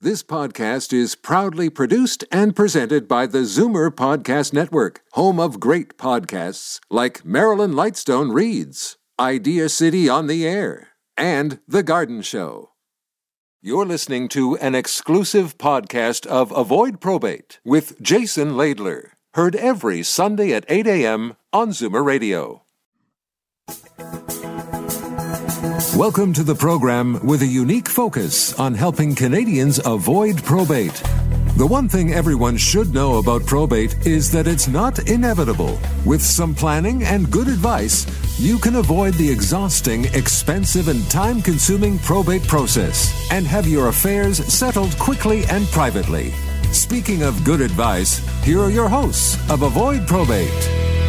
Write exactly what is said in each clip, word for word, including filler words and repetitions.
This podcast is proudly produced and presented by the Zoomer Podcast Network, home of great podcasts like Marilyn Lightstone Reads, Idea City on the Air, and The Garden Show. You're listening to an exclusive podcast of Avoid Probate with Jason Laidler, heard every Sunday at eight a.m. on Zoomer Radio. Welcome to the program with a unique focus on helping Canadians avoid probate. The one thing everyone should know about probate is that it's not inevitable. With some planning and good advice, you can avoid the exhausting, expensive, and time-consuming probate process and have your affairs settled quickly and privately. Speaking of good advice, here are your hosts of Avoid Probate.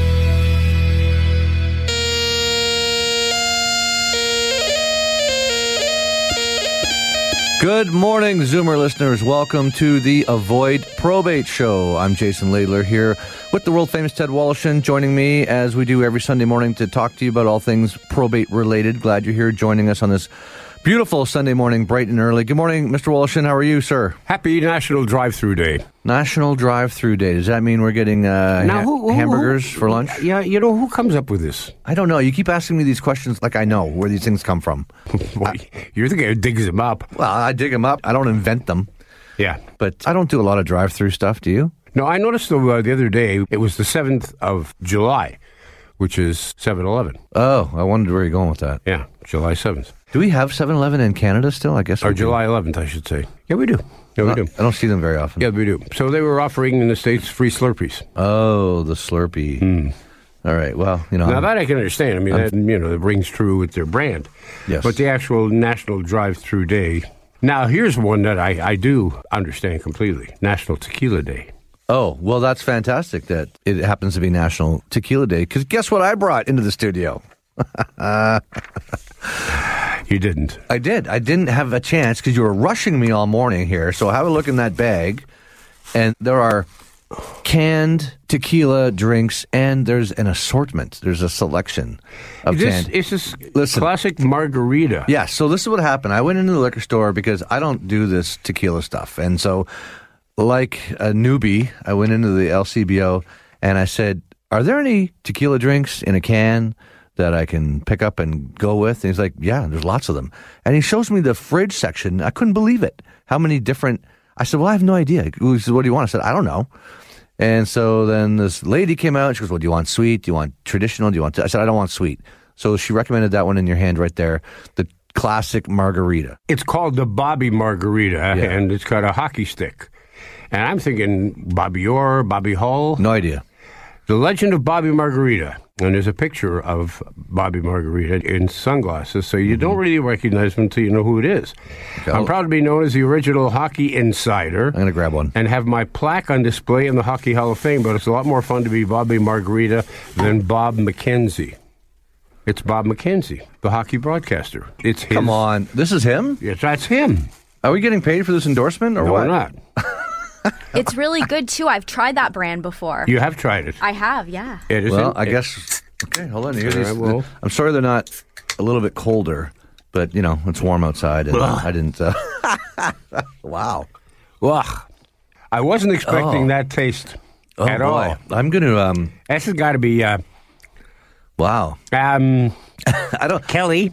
Good morning, Zoomer listeners. Welcome to the Avoid Probate Show. I'm Jason Laidler here with the world-famous Ted Woloshyn, joining me as we do every Sunday morning to talk to you about all things probate-related. Glad you're here joining us on this beautiful Sunday morning, bright and early. Good morning, Mister Woloshyn. How are you, sir? Happy National Drive-Thru Day. National Drive-Thru Day. Does that mean we're getting uh, now, ha- who, who, hamburgers who, for lunch? Yeah, you know, who comes up with this? I don't know. You keep asking me these questions like I know where these things come from. Well, you're the guy who digs them up. Well, I dig them up. I don't invent them. Yeah. But I don't do a lot of drive-thru stuff, do you? No, I noticed though, uh, the other day, it was the seventh of July, which is seven eleven. Oh, I wondered where you're going with that. Yeah, July seventh. Do we have seven eleven in Canada still? I guess we Or do. July eleventh, I should say. Yeah, we do. Yeah, we Not- do. I don't see them very often. Yeah, we do. So they were offering in the States free Slurpees. Oh, the Slurpee. Mm. All right. Well, you know. Now, that I can understand. I mean, that, you know, it rings true with their brand. Yes. But the actual National Drive-Thru Day. Now, here's one that I, I do understand completely. National Tequila Day. Oh, well, that's fantastic that it happens to be National Tequila Day. Because guess what I brought into the studio? You didn't. I did. I didn't have a chance because you were rushing me all morning here. So have a look in that bag. And there are canned tequila drinks, and there's an assortment. There's a selection of This, canned. it's this Listen. classic margarita. Yeah, so this is what happened. I went into the liquor store because I don't do this tequila stuff. And so, like a newbie, I went into the L C B O and I said, are there any tequila drinks in a can that I can pick up and go with? And he's like, yeah, there's lots of them. And he shows me the fridge section. I couldn't believe it. How many different... I said, well, I have no idea. He said, what do you want? I said, I don't know. And so then this lady came out. She goes, well, do you want sweet? Do you want traditional? Do you want... T-? I said, I don't want sweet. So she recommended that one in your hand right there, the classic margarita. It's called the Bobby Margarita, Yeah. and it's got a hockey stick. And I'm thinking Bobby Orr, Bobby Hull. No idea. The Legend of Bobby Margarita. And there's a picture of Bobby Margarita in sunglasses, so you mm-hmm. don't really recognize him until you know who it is. Okay. I'm proud to be known as the original hockey insider. I'm going to grab one. And have my plaque on display in the Hockey Hall of Fame, but it's a lot more fun to be Bobby Margarita than Bob McKenzie. It's Bob McKenzie, the hockey broadcaster. It's his. Come on. This is him? Yes, that's him. Are we getting paid for this endorsement or no, what? we're not. It's really good, too. I've tried that brand before. You have tried it. I have, yeah. It is. Well, in- I it- guess... Okay, hold on. Here's All these, right, well. I'm sorry they're not a little bit colder, but, you know, it's warm outside, and Ugh. I didn't... Uh, wow. Ugh. I wasn't expecting Oh. that taste Oh, at boy. all. I'm going to... Um, This has got to be, uh, wow. um, I don't... Kelly.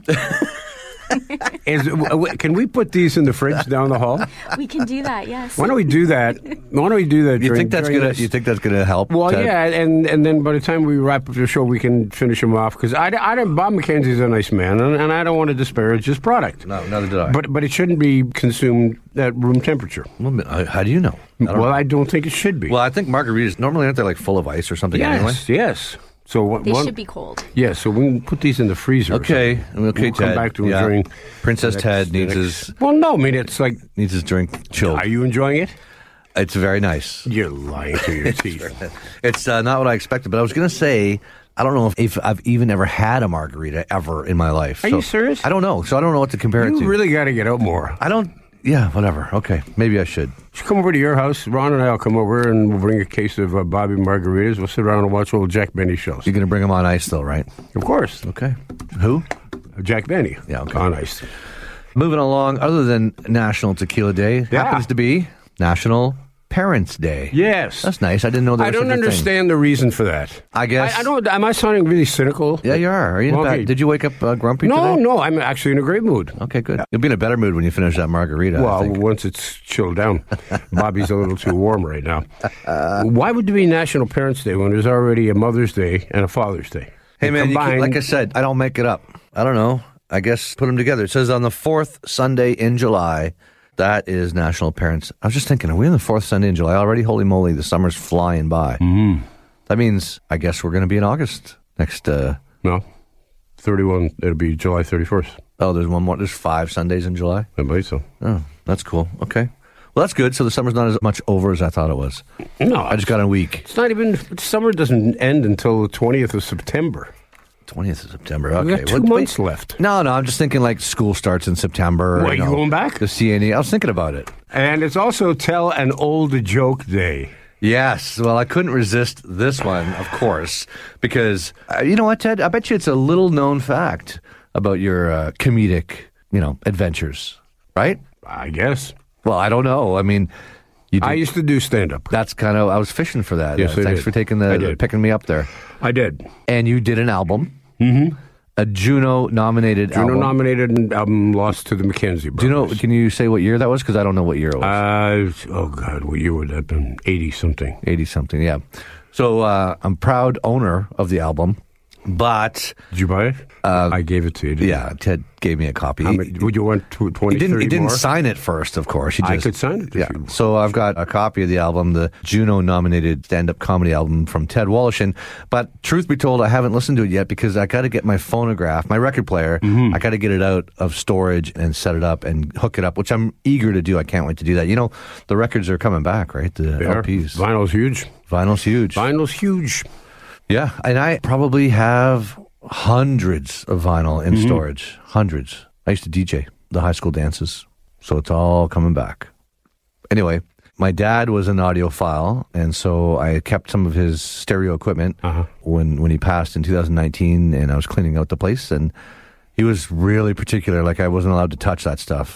Is, w- w- can we put these in the fridge down the hall? We can do that, yes. Why don't we do that? Why don't we do that? You during- think that's during gonna? this- You think that's gonna help? Well, Ted? yeah, and and then by the time we wrap up the show, we can finish him off because I, I don't. Bob McKenzie's a nice man, and, and I don't want to disparage his product. No, neither did I. But but it shouldn't be consumed at room temperature. Well, uh, how do you know? I don't well, know. I don't think it should be. Well, I think margaritas normally aren't they like full of ice or something yes, anyway? yes. So what, They one, should be cold. Yeah, so we can put these in the freezer. or Okay, something. okay, we'll Ted. come back to yeah. enjoying. Princess the next- Ted the needs next- his Well, no, I mean it's like. needs his drink chilled. Are you enjoying it? It's very nice. You're lying to your teeth. It's uh, not what I expected, but I was going to say, I don't know if, if I've even ever had a margarita ever in my life. Are So you serious? I don't know, so I don't know what to compare it You to. really got to get out more. I don't. Yeah, whatever. Okay, maybe I should. Should come over to your house. Ron and I will come over and we'll bring a case of uh, Bobby Margaritas. We'll sit around and watch old Jack Benny shows. You're going to bring them on ice, though, right? Of course. Okay. Who? Jack Benny. Yeah, okay. On ice. Moving along, other than National Tequila Day, Yeah. happens to be National Parents' Day. Yes. That's nice. I didn't know that I was don't such a thing. understand the reason for that. I guess. I, I don't. Am I sounding really cynical? Yeah, you are. Are you in a Okay. bad, did you wake up uh, grumpy No, today? no. I'm actually in a great mood. Okay, good. You'll be in a better mood when you finish that margarita, I Well, think. once it's chilled down. Bobby's a little too warm right now. Why would there be National Parents' Day when there's already a Mother's Day and a Father's Day? Hey, man, you keep, Combined- like I said, I don't make it up. I don't know. I guess put them together. It says on the fourth Sunday in July, that is National Parents. I was just thinking, are we on the fourth Sunday in July already? Holy moly, the summer's flying by. Mm-hmm. That means, I guess we're going to be in August next. Uh, No. thirty-one, it'll be July thirty-first. oh, there's one more. There's five Sundays in July. I believe so. Oh, that's cool. Okay. Well, that's good. So the summer's not as much over as I thought it was. No, I just got a week. it's not even, summer doesn't end until the twentieth of September. twentieth of September. Okay. We got two What- months wait. left. No, no, I'm just thinking like school starts in September. What, you know, going back? The C N E. I was thinking about it. And it's also Tell an Old Joke Day. Yes. Well, I couldn't resist this one, of course, because, uh, you know what, Ted? I bet you it's a little known fact about your uh, comedic, you know, adventures, right? I guess. Well, I don't know. I mean, you did, I used to do stand-up. that's kind of, I was fishing for that. Yes, Uh, I Thanks did. for taking I the, did. picking me up there. I did. And you did an album, mm-hmm. a Juno-nominated album. Juno-nominated album lost to the Mackenzie Brothers. Do you know, can you say what year that was? Because I don't know what year it was. Uh, oh, God, what year would that have been? eighty-something. eighty-something, yeah. So uh, I'm proud owner of the album, but... Did you buy it? I gave it to you. didn't Yeah, Ted gave me a copy. I? How He- many- would you want to twenty, He didn't. thirty He didn't more? sign it first, of course. He I just, could sign it if Yeah. you- So I've got a copy of the album, the Juno-nominated stand-up comedy album from Ted Woloshyn. But truth be told, I haven't listened to it yet because I got to get my phonograph, my record player. Mm-hmm. I got to get it out of storage and set it up and hook it up, which I'm eager to do. I can't wait to do that. You know, the records are coming back, right? The They are. L Ps. Vinyl's huge. Vinyl's huge. Vinyl's huge. Yeah, and I probably have hundreds of vinyl in Mm-hmm. storage. Hundreds. I used to D J the high school dances, so it's all coming back. Anyway, my dad was an audiophile, and so I kept some of his stereo equipment Uh-huh. when, when he passed in two thousand nineteen, and I was cleaning out the place, and he was really particular. Like, I wasn't allowed to touch that stuff.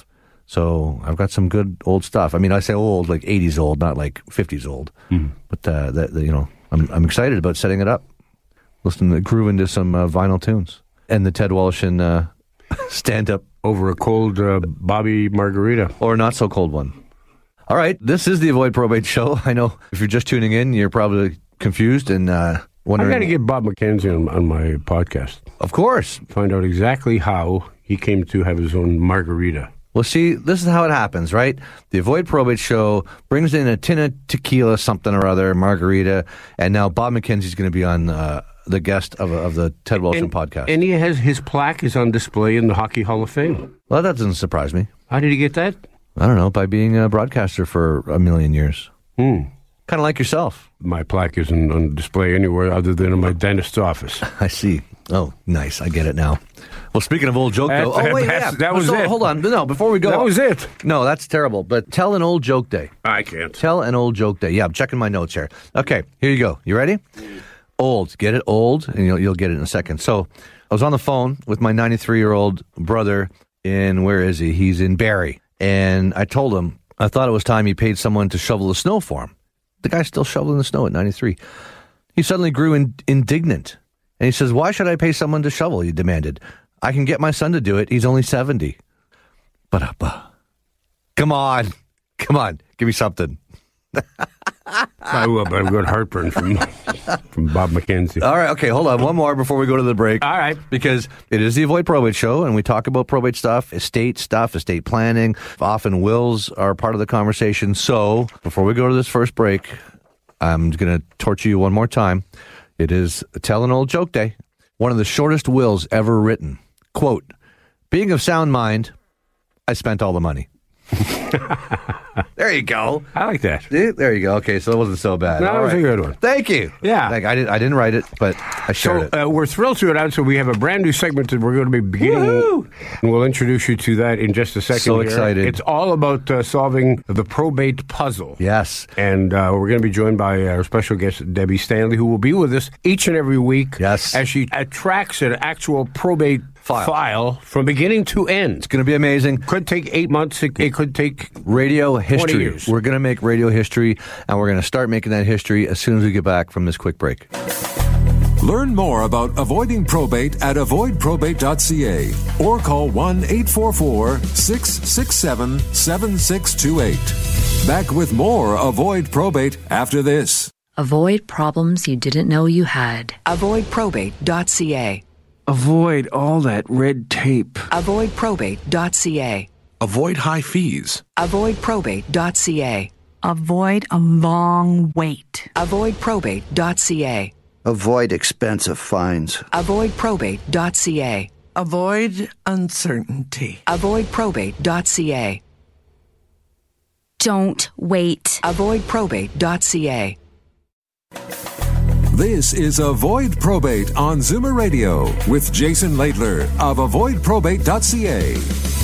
So I've got some good old stuff. I mean, I say old, like eighties old, not like fifties old. Mm-hmm. But, uh, that, that, you know, I'm, I'm excited about setting it up. Listening to groove into some uh, vinyl tunes. And the Ted Woloshyn uh, stand-up, Over a cold uh, Bobby Margarita. or not-so-cold one. All right, this is the Avoid Probate Show. I know if you're just tuning in, you're probably confused and uh, I wondering... got to get Bob McKenzie on, on my podcast. Of course. Find out exactly how he came to have his own margarita. Well, see, this is how it happens, right? The Avoid Probate Show brings in a tin of tequila, something or other, margarita, and now Bob McKenzie's going to be on uh, the guest of, of the Ted Woloshyn podcast. And he has his plaque is on display in the Hockey Hall of Fame. Well, that doesn't surprise me. How did he get that? I don't know, by being a broadcaster for a million years. Hmm. Kind of like yourself. My plaque isn't on display anywhere other than in my dentist's office. I see. Oh, nice. I get it now. Well, speaking of old joke, though. That- Oh, wait, that's- yeah. that was So, it. Hold on. No, before we go. That was it. No, that's terrible. But tell an old joke day. I can't. Tell an old joke day. Yeah, I'm checking my notes here. Okay, here you go. You ready? Old. Get it? Old. And you'll, you'll get it in a second. So I was on the phone with my ninety-three-year-old brother in, where is he? He's in Barrie. And I told him, I thought it was time he paid someone to shovel the snow for him. The guy's still shoveling the snow at ninety-three. He suddenly grew in, indignant. And he says, why should I pay someone to shovel? He demanded. I can get my son to do it. He's only seventy. But uh, come on. Come on. Give me something. I will, but I've got heartburn from from Bob McKenzie. All right. Okay. Hold on. One more before we go to the break. All right. Because it is the Avoid Probate Show, and we talk about probate stuff, estate stuff, estate planning. Often wills are part of the conversation. So before we go to this first break, I'm going to torture you one more time. It is Tell an Old Joke Day. One of the shortest wills ever written. Quote, being of sound mind, I spent all the money. There you go. I like that. See? There you go. Okay, so that wasn't so bad. No, All that was right. a good one. Thank you. Yeah. Like, I, did, I didn't write it, but I shared So it. uh, we're thrilled to announce that we have a brand new segment that we're going to be beginning. Woo-hoo! And we'll introduce you to that in just a second. So here. excited. It's all about uh, solving the probate puzzle. Yes. And uh, we're going to be joined by our special guest, Debbie Stanley, who will be with us each and every week Yes. as she uh, tracks an actual probate file. file from beginning to end. It's going to be amazing. Could take eight months. It, it could take Radio history. years. We're going to make radio history, and we're going to start making that history as soon as we get back from this quick break. Learn more about avoiding probate at avoid probate dot c a or call one eight four four, six six seven, seven six two eight. Back with more Avoid Probate after this. Avoid problems you didn't know you had. avoid probate dot c a. Avoid all that red tape. avoid probate dot c a. Avoid high fees. avoid probate dot c a. Avoid a long wait. avoid probate dot c a. Avoid expensive fines. avoid probate dot c a. Avoid uncertainty. avoid probate dot c a. Don't wait. avoid probate dot c a. This is Avoid Probate on Zoomer Radio with Jason Laidler of avoid probate dot c a.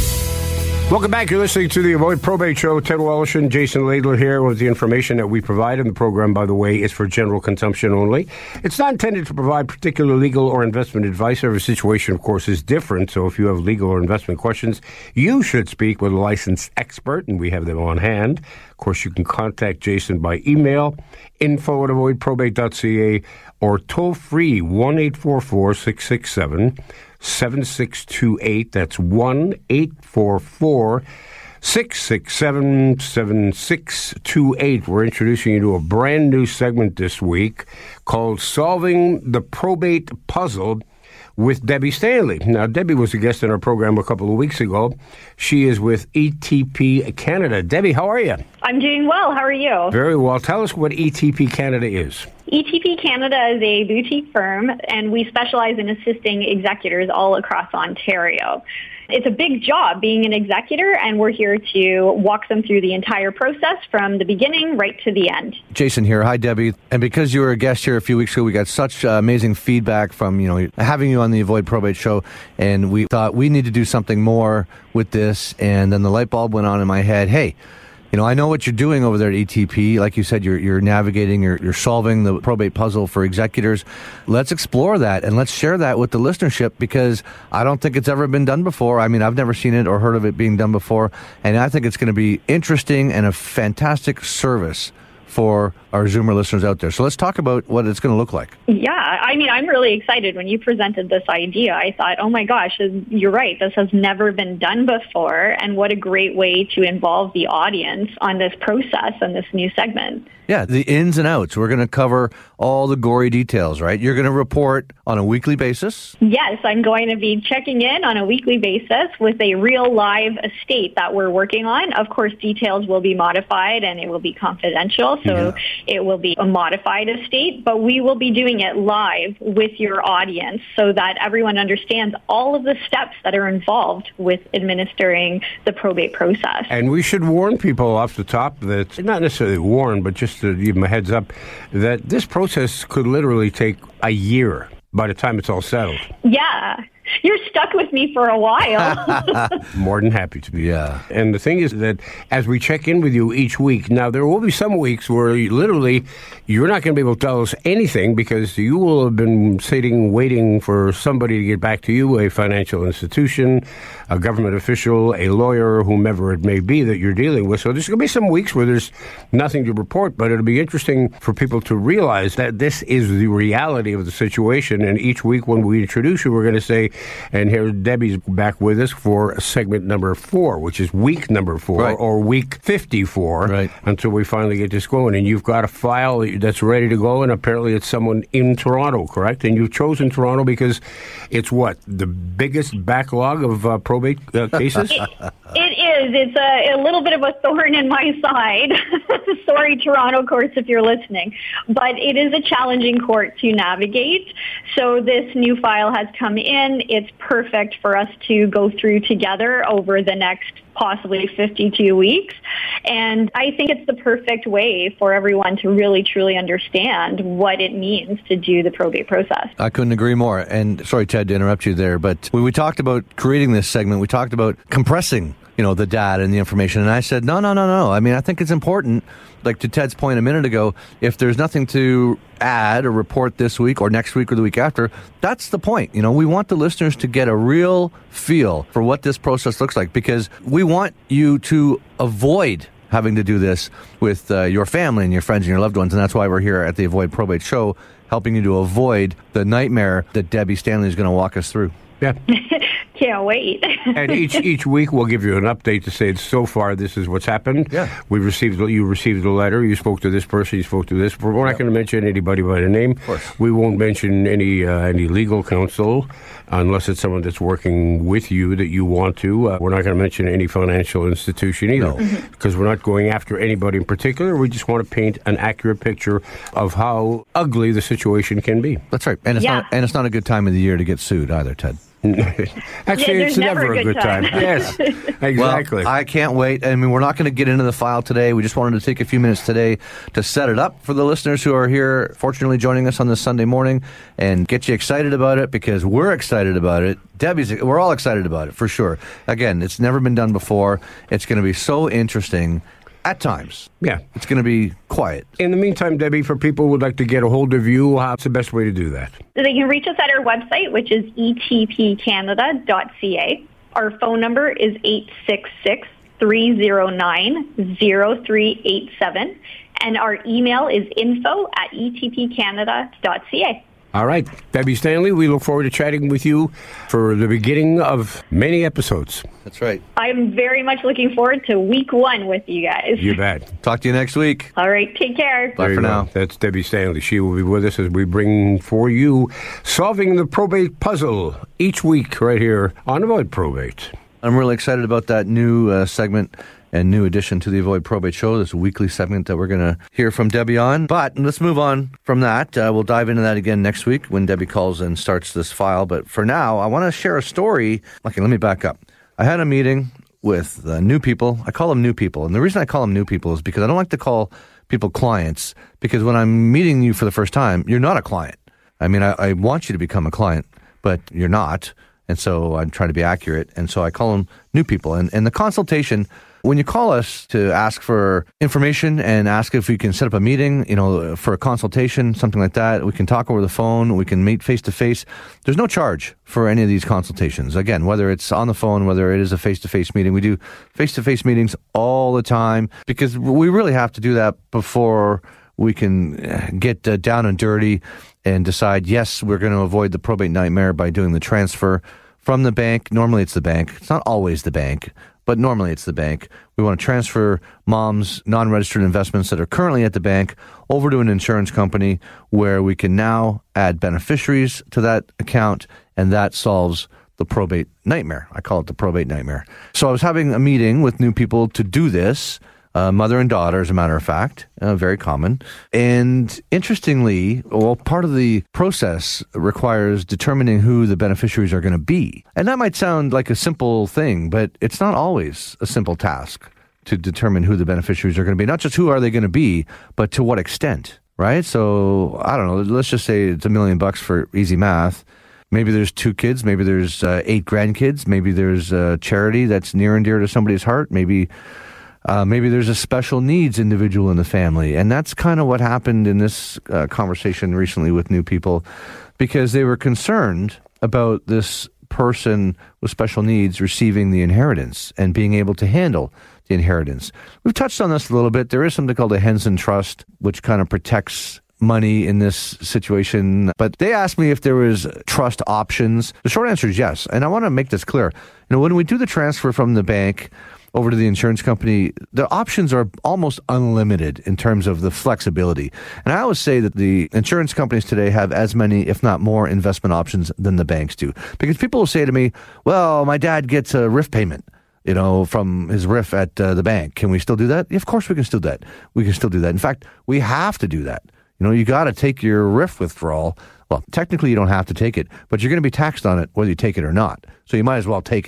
Welcome back. You're listening to the Avoid Probate Show. Ted Wallish and Jason Laidler here with the information that we provide. And the program, by the way, is for general consumption only. It's not intended to provide particular legal or investment advice. Every situation, of course, is different. So if you have legal or investment questions, you should speak with a licensed expert, and we have them on hand. Of course, you can contact Jason by email, info at avoid probate dot c a, or toll free one eight four four, six six seven, seven six two eight. That's one eight four four, six six seven, seven six two eight. We're introducing you to a brand new segment this week called Solving the Probate Puzzle with Debbie Stanley. Now, Debbie was a guest in our program a couple of weeks ago. She is with E T P Canada. Debbie, how are you? I'm doing well. How are you? Very well. Tell us what E T P Canada is. E T P Canada is a boutique firm, and we specialize in assisting executors all across Ontario. It's a big job being an executor, and we're here to walk them through the entire process from the beginning right to the end. Jason here. Hi, Debbie. And because you were a guest here a few weeks ago, we got such uh, amazing feedback from, you know, having you on the Avoid Probate Show, and we thought we need to do something more with this, and then the light bulb went on in my head. Hey, you know, I know what you're doing over there at E T P. Like you said, you're you're navigating, you're, you're solving the probate puzzle for executors. Let's explore that and let's share that with the listenership, because I don't think it's ever been done before. I mean, I've never seen it or heard of it being done before, and I think it's going to be interesting and a fantastic service for our Zoomer listeners out there. So let's talk about what it's going to look like. Yeah, I mean, I'm really excited. When you presented this idea, I thought, oh my gosh, you're right. This has never been done before. And what a great way to involve the audience on this process and this new segment. Yeah, the ins and outs. We're going to cover all the gory details, right? You're going to report on a weekly basis? Yes, I'm going to be checking in on a weekly basis with a real live estate that we're working on. Of course, details will be modified and it will be confidential, so yeah. It will be a modified estate, but we will be doing it live with your audience so that everyone understands all of the steps that are involved with administering the probate process. And we should warn people off the top that, not necessarily warn, but just to give them a heads up, that this process could literally take a year by the time it's all settled. Yeah. You're stuck with me for a while. More than happy to be. Yeah. And the thing is that as we check in with you each week, now there will be some weeks where you, literally you're not going to be able to tell us anything because you will have been sitting waiting for somebody to get back to you, a financial institution, a government official, a lawyer, whomever it may be that you're dealing with. So there's going to be some weeks where there's nothing to report, but it'll be interesting for people to realize that this is the reality of the situation. And each week when we introduce you, we're going to say, and here Debbie's back with us for segment number four, which is week number four, right. or week fifty-four, right. until we finally get this going. And you've got a file that's ready to go, and apparently it's someone in Toronto, correct? And you've chosen Toronto because it's what? The biggest backlog of uh, probate uh, cases? It, it is. It's a, a little bit of a thorn in my side. Sorry, Toronto courts, if you're listening. But it is a challenging court to navigate. So this new file has come in. It's perfect for us to go through together over the next possibly fifty-two weeks. And I think it's the perfect way for everyone to really, truly understand what it means to do the probate process. I couldn't agree more. And sorry, Ted, to interrupt you there, but when we talked about creating this segment, we talked about compressing you know, the data and the information. And I said, no, no, no, no. I mean, I think it's important, like to Ted's point a minute ago, if there's nothing to add or report this week or next week or the week after, that's the point. You know, we want the listeners to get a real feel for what this process looks like, because we want you to avoid having to do this with uh, your family and your friends and your loved ones. And that's why we're here at the Avoid Probate Show, helping you to avoid the nightmare that Debbie Stanley is going to walk us through. Yeah. Can't wait. And each each week we'll give you an update to say so far this is what's happened. Yeah. We received you received a letter. You spoke to this person. You spoke to this. We're not yep. going to mention anybody by the name. Of course. We won't mention any uh, any legal counsel unless it's someone that's working with you that you want to. Uh, we're not going to mention any financial institution either, because no. we're not going after anybody in particular. We just want to paint an accurate picture of how ugly the situation can be. That's right, and it's yeah. not and it's not a good time of the year to get sued either, Ted. Actually, yeah, it's never, never a good, good time. time. Yes, exactly. Well, I can't wait. I mean, we're not going to get into the file today. We just wanted to take a few minutes today to set it up for the listeners who are here, fortunately joining us on this Sunday morning, and get you excited about it, because we're excited about it. Debbie's, we're all excited about it, for sure. Again, it's never been done before. It's going to be so interesting. At times. Yeah. It's going to be quiet. In the meantime, Debbie, for people who would like to get a hold of you, how's the best way to do that? They can reach us at our website, which is e t p canada dot c a. Our phone number is eight six six, three zero nine, zero three eight seven. And our email is info at e t p canada dot c a. All right. Debbie Stanley, we look forward to chatting with you for the beginning of many episodes. That's right. I'm very much looking forward to week one with you guys. You bet. Talk to you next week. All right. Take care. Bye for now. That's Debbie Stanley. She will be with us as we bring for you Solving the Probate Puzzle each week right here on Avoid Probate. I'm really excited about that new uh, segment and new addition to the Avoid Probate Show, this weekly segment that we're going to hear from Debbie on. But let's move on from that. Uh, we'll dive into that again next week when Debbie calls and starts this file. But for now, I want to share a story. Okay, let me back up. I had a meeting with uh, new people. I call them new people. And the reason I call them new people is because I don't like to call people clients, because when I'm meeting you for the first time, you're not a client. I mean, I, I want you to become a client, but you're not. And so I'm trying to be accurate. And so I call them new people. And, and the consultation, when you call us to ask for information and ask if we can set up a meeting, you know, for a consultation, something like that, we can talk over the phone, we can meet face to face. There's no charge for any of these consultations. Again, whether it's on the phone, whether it is a face to face meeting, we do face to face meetings all the time, because we really have to do that before we can get uh, down and dirty and decide, yes, we're going to avoid the probate nightmare by doing the transfer from the bank. Normally it's the bank. It's not always the bank, but normally it's the bank. We want to transfer mom's non-registered investments that are currently at the bank over to an insurance company where we can now add beneficiaries to that account, and that solves the probate nightmare. I call it the probate nightmare. So I was having a meeting with new people to do this, uh, mother and daughter, as a matter of fact, uh, very common. And interestingly, well, part of the process requires determining who the beneficiaries are going to be. And that might sound like a simple thing, but it's not always a simple task to determine who the beneficiaries are going to be. Not just who are they going to be, but to what extent, right? So, I don't know, let's just say it's a million bucks for easy math. Maybe there's two kids, maybe there's uh, eight grandkids, maybe there's a charity that's near and dear to somebody's heart, maybe Uh, maybe there's a special needs individual in the family. And that's kind of what happened in this uh, conversation recently with new people, because they were concerned about this person with special needs receiving the inheritance and being able to handle the inheritance. We've touched on this a little bit. There is something called a Henson Trust, which kind of protects money in this situation. But they asked me if there was trust options. The short answer is yes. And I want to make this clear. You know, when we do the transfer from the bank over to the insurance company, the options are almost unlimited in terms of the flexibility. And I always say that the insurance companies today have as many, if not more, investment options than the banks do. Because people will say to me, well, my dad gets a R I F payment, you know, from his R I F at uh, the bank. Can we still do that? Yeah, of course we can still do that. We can still do that. In fact, we have to do that. You know, you got to take your R I F withdrawal. Well, technically you don't have to take it, but you're going to be taxed on it whether you take it or not. So you might as well take it.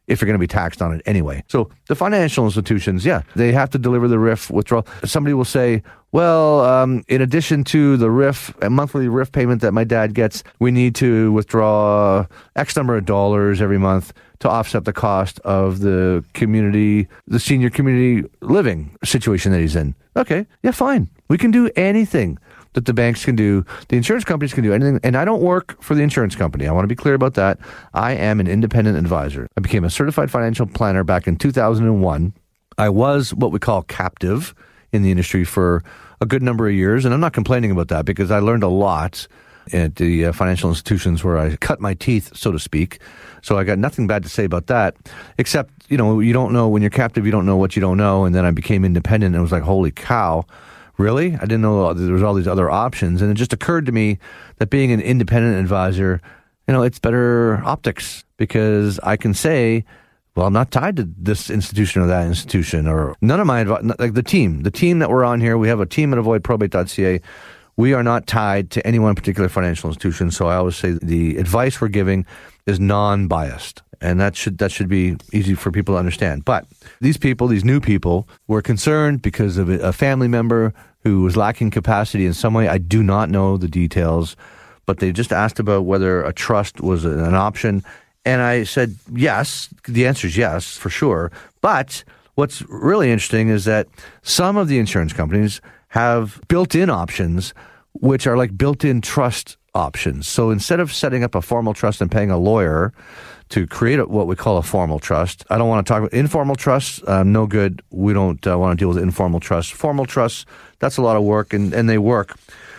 if you're going to be taxed on it anyway. So the financial institutions, yeah, they have to deliver the R I F withdrawal. Somebody will say, well, um, in addition to the R I F, a monthly R I F payment that my dad gets, we need to withdraw X number of dollars every month to offset the cost of the community, the senior community living situation that he's in. Okay, yeah, fine. We can do anything that the banks can do. The insurance companies can do anything. And I don't work for the insurance company. I want to be clear about that. I am an independent advisor. I became a certified financial planner back in two thousand one. I was what we call captive in the industry for a good number of years. And I'm not complaining about that because I learned a lot at the uh, financial institutions where I cut my teeth, so to speak. So I got nothing bad to say about that, except, you know, you don't know when you're captive, you don't know what you don't know. And then I became independent and it was like, holy cow. Really? I didn't know there was all these other options. And it just occurred to me that being an independent advisor, you know, it's better optics because I can say, well, I'm not tied to this institution or that institution or none of my, like the team, the team that we're on here, we have a team at avoid probate dot c a. We are not tied to any one particular financial institution. So I always say the advice we're giving is non-biased. And that should that should be easy for people to understand. But these people, these new people, were concerned because of a family member who was lacking capacity in some way. I do not know the details, but they just asked about whether a trust was an option. And I said, yes, the answer is yes, for sure. But what's really interesting is that some of the insurance companies have built-in options, which are like built-in trust options. So instead of setting up a formal trust and paying a lawyer to create a, what we call a formal trust. I don't want to talk about informal trusts. Uh, no good. We don't uh, want to deal with informal trusts. Formal trusts, that's a lot of work, and, and they work.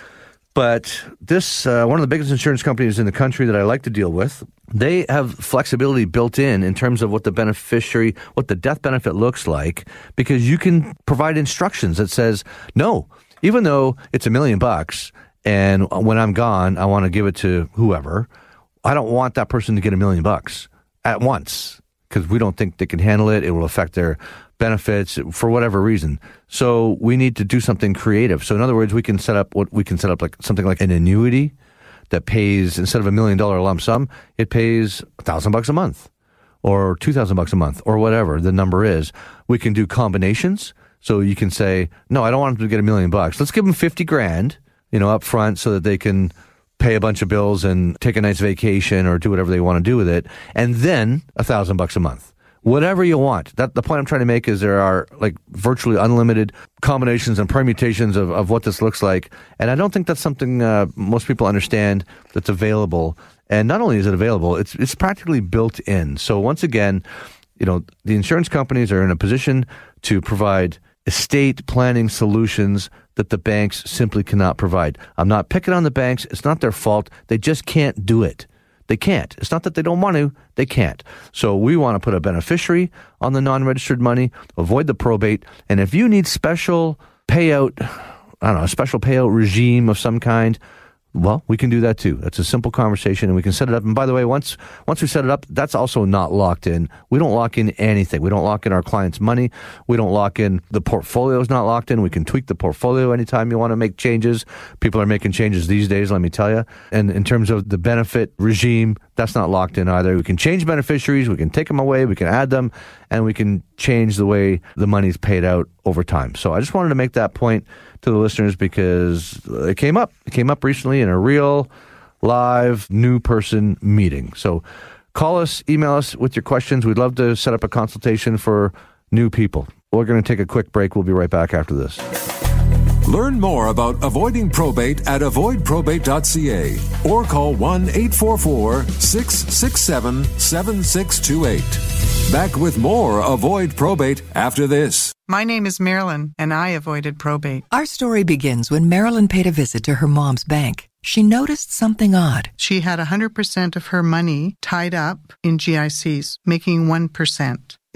But this, uh, one of the biggest insurance companies in the country that I like to deal with, they have flexibility built in in terms of what the beneficiary, what the death benefit looks like, because you can provide instructions that says, no, even though it's a million bucks, and when I'm gone, I want to give it to whoever, I don't want that person to get a million bucks at once because we don't think they can handle it. It will affect their benefits for whatever reason. So we need to do something creative. So in other words, we can set up what we can set up like something like an annuity that pays, instead of a million dollar lump sum, it pays a thousand bucks a month or two thousand bucks a month or whatever the number is. We can do combinations. So you can say, no, I don't want them to get a million bucks. Let's give them fifty grand, you know, up front so that they can pay a bunch of bills and take a nice vacation or do whatever they want to do with it, and then a thousand bucks a month. Whatever you want. That the point I'm trying to make is there are like virtually unlimited combinations and permutations of, of what this looks like, and I don't think that's something uh, most people understand that's available. And not only is it available, it's it's practically built in. So once again, you know, the insurance companies are in a position to provide estate planning solutions that the banks simply cannot provide. I'm not picking on the banks. It's not their fault. They just can't do it. They can't. It's not that they don't want to. They can't. So we want to put a beneficiary on the non-registered money, avoid the probate. And if you need special payout, I don't know, a special payout regime of some kind, well, we can do that too. That's a simple conversation and we can set it up. And by the way, once once we set it up, that's also not locked in. We don't lock in anything. We don't lock in our clients' money. We don't lock in, the portfolio is not locked in. We can tweak the portfolio anytime you want to make changes. People are making changes these days, let me tell you. And in terms of the benefit regime, that's not locked in either. We can change beneficiaries. We can take them away. We can add them. And we can change the way the money's paid out over time. So I just wanted to make that point to the listeners because it came up. It came up recently in a real live new person meeting. So call us, email us with your questions. We'd love to set up a consultation for new people. We're going to take a quick break. We'll be right back after this. Learn more about avoiding probate at avoid probate dot c a or call one eight four four, six six seven, seven six two eight. Back with more Avoid Probate after this. My name is Marilyn, and I avoided probate. Our story begins when Marilyn paid a visit to her mom's bank. She noticed something odd. She had one hundred percent of her money tied up in G I Cs, making one percent.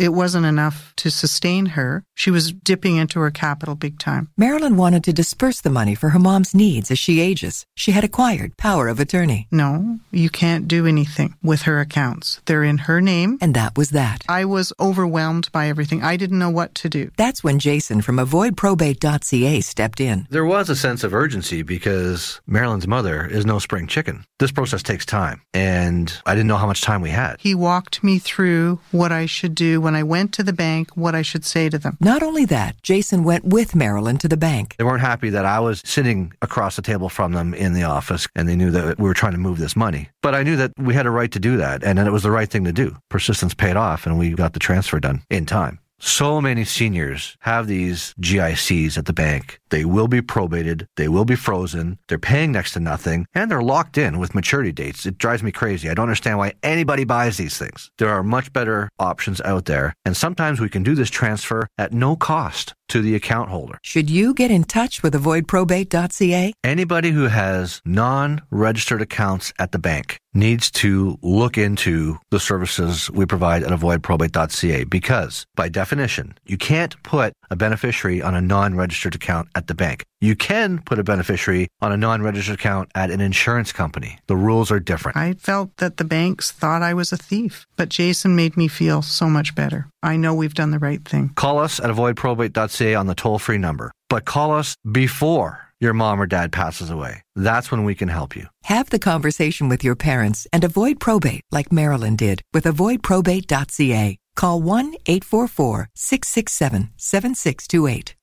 It wasn't enough to sustain her. She was dipping into her capital big time. Marilyn wanted to disperse the money for her mom's needs as she ages. She had acquired power of attorney. No, you can't do anything with her accounts. They're in her name. And that was that. I was overwhelmed by everything. I didn't know what to do. That's when Jason from avoid probate dot c a stepped in. There was a sense of urgency because Marilyn's mother is no spring chicken. This process takes time, and I didn't know how much time we had. He walked me through what I should do when I went to the bank, what I should say to them. Not only that, Jason went with Marilyn to the bank. They weren't happy that I was sitting across the table from them in the office, and they knew that we were trying to move this money. But I knew that we had a right to do that, and that it was the right thing to do. Persistence paid off, and we got the transfer done in time. So many seniors have these G I Cs at the bank. They will be probated. They will be frozen. They're paying next to nothing, and they're locked in with maturity dates. It drives me crazy. I don't understand why anybody buys these things. There are much better options out there, and sometimes we can do this transfer at no cost to the account holder. Should you get in touch with avoid probate dot c a? Anybody who has non-registered accounts at the bank needs to look into the services we provide at avoid probate dot c a because, by definition, you can't put a beneficiary on a non-registered account at the bank. You can put a beneficiary on a non-registered account at an insurance company. The rules are different. I felt that the banks thought I was a thief, but Jason made me feel so much better. I know we've done the right thing. Call us at avoid probate dot c a on the toll-free number, but call us before your mom or dad passes away. That's when we can help you. Have the conversation with your parents and avoid probate like Marilyn did with avoid probate dot c a. Call one eight four four, six six seven, seven six two eight.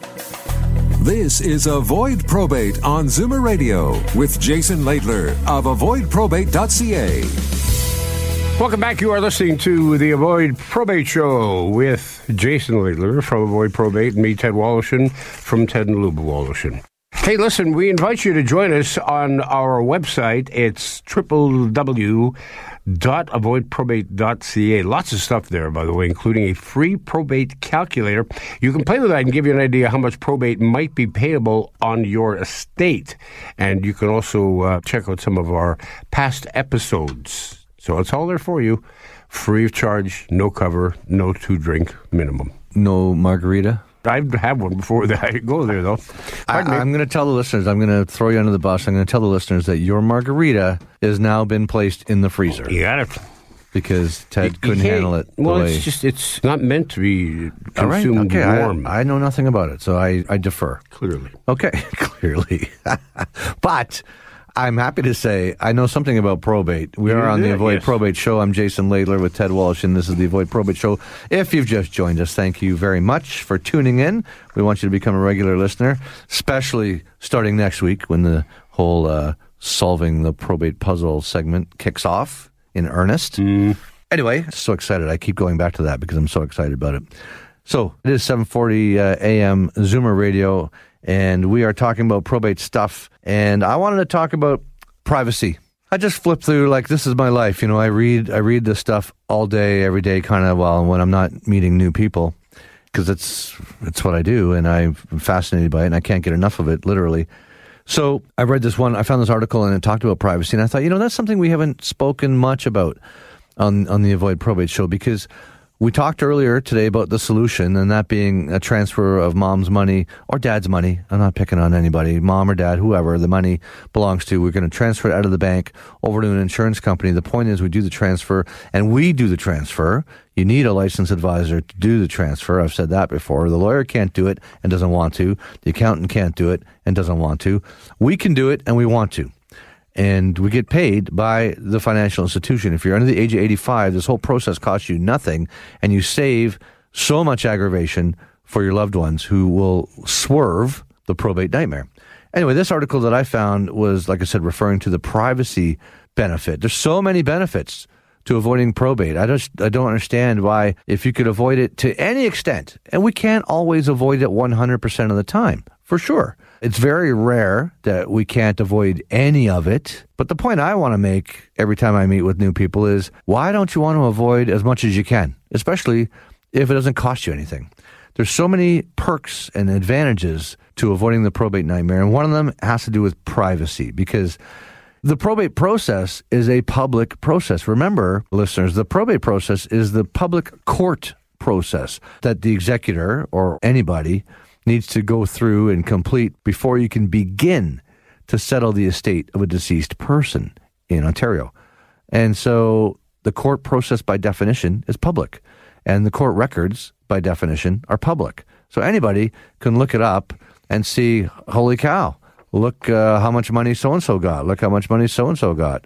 This is Avoid Probate on Zoomer Radio with Jason Laidler of avoid probate dot c a. Welcome back. You are listening to the Avoid Probate Show with Jason Laidler from Avoid Probate and me, Ted Woloshyn, from Ted and Luba Woloshyn. Hey, listen, we invite you to join us on our website. It's w w w dot avoid probate dot c a. Lots of stuff there, by the way, including a free probate calculator. You can play with that and give you an idea how much probate might be payable on your estate. And you can also uh, check out some of our past episodes. So it's all there for you. Free of charge, no cover, no two-drink minimum. No margarita? I've had one before that. I go there, though. I, I'm going to tell the listeners, I'm going to throw you under the bus. I'm going to tell the listeners that your margarita has now been placed in the freezer. You got it. Because Ted you, couldn't you handle it. Well, way. it's just, it's not meant to be consumed right. okay. warm. I, I know nothing about it, so I, I defer. Clearly. Okay, clearly. But I'm happy to say I know something about probate. We you are on did, the Avoid yes. Probate Show. I'm Jason Laidler with Ted Walsh, and this is the Avoid Probate Show. If you've just joined us, thank you very much for tuning in. We want you to become a regular listener, especially starting next week when the whole uh, solving the probate puzzle segment kicks off in earnest. Mm. Anyway, so excited. I keep going back to that because I'm so excited about it. So it is seven forty uh, a.m. Zoomer Radio, and we are talking about probate stuff. And I wanted to talk about privacy. I just flip through, like, this is my life. You know, I read I read this stuff all day, every day, kind of, well, when I'm not meeting new people, because it's, it's what I do, and I'm fascinated by it, and I can't get enough of it, literally. So I read this one, I found this article, and it talked about privacy, and I thought, you know, that's something we haven't spoken much about on, on the Avoid Probate Show, because we talked earlier today about the solution, and that being a transfer of mom's money or dad's money. I'm not picking on anybody, mom or dad, whoever the money belongs to. We're going to transfer it out of the bank over to an insurance company. The point is we do the transfer, and we do the transfer. You need a licensed advisor to do the transfer. I've said that before. The lawyer can't do it and doesn't want to. The accountant can't do it and doesn't want to. We can do it and we want to. And we get paid by the financial institution. If you're under the age of eighty-five, this whole process costs you nothing, and you save so much aggravation for your loved ones who will swerve the probate nightmare. Anyway, this article that I found was, like I said, referring to the privacy benefit. There's so many benefits to avoiding probate. I just I don't understand why, if you could avoid it to any extent, and we can't always avoid it one hundred percent of the time, for sure. It's very rare that we can't avoid any of it. But the point I want to make every time I meet with new people is, why don't you want to avoid as much as you can, especially if it doesn't cost you anything? There's so many perks and advantages to avoiding the probate nightmare, and one of them has to do with privacy, because the probate process is a public process. Remember, listeners, the probate process is the public court process that the executor or anybody needs to go through and complete before you can begin to settle the estate of a deceased person in Ontario. And so the court process by definition is public, and the court records by definition are public. So anybody can look it up and see, holy cow, look uh, how much money so-and-so got. Look how much money so-and-so got.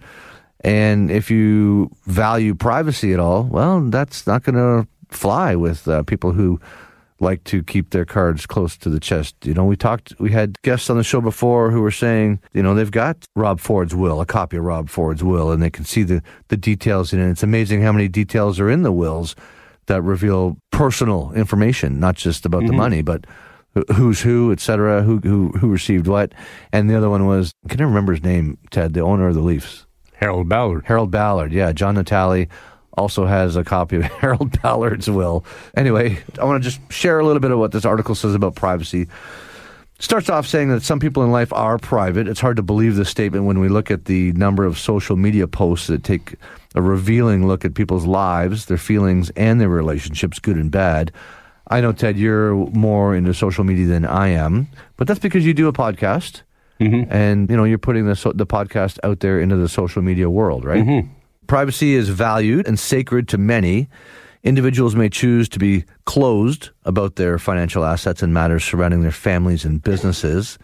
And if you value privacy at all, well, that's not going to fly with uh, people who like to keep their cards close to the chest. You know, we talked, we had guests on the show before who were saying, you know, they've got Rob Ford's will, a copy of Rob Ford's will, and they can see the, the details in it. It's amazing how many details are in the wills that reveal personal information, not just about mm-hmm. the money, but who's who, et cetera, who, who, who received what. And the other one was, can I remember his name, Ted, the owner of the Leafs? Harold Ballard. Harold Ballard, yeah. John Natale also has a copy of Harold Ballard's will. Anyway, I want to just share a little bit of what this article says about privacy. Starts off saying that some people in life are private. It's hard to believe this statement when we look at the number of social media posts that take a revealing look at people's lives, their feelings, and their relationships, good and bad. I know, Ted, you're more into social media than I am, but that's because you do a podcast. Mm-hmm. And, you know, you're putting the, so, the podcast out there into the social media world, right? Mm-hmm. Privacy is valued and sacred to many. Individuals may choose to be closed about their financial assets and matters surrounding their families and businesses.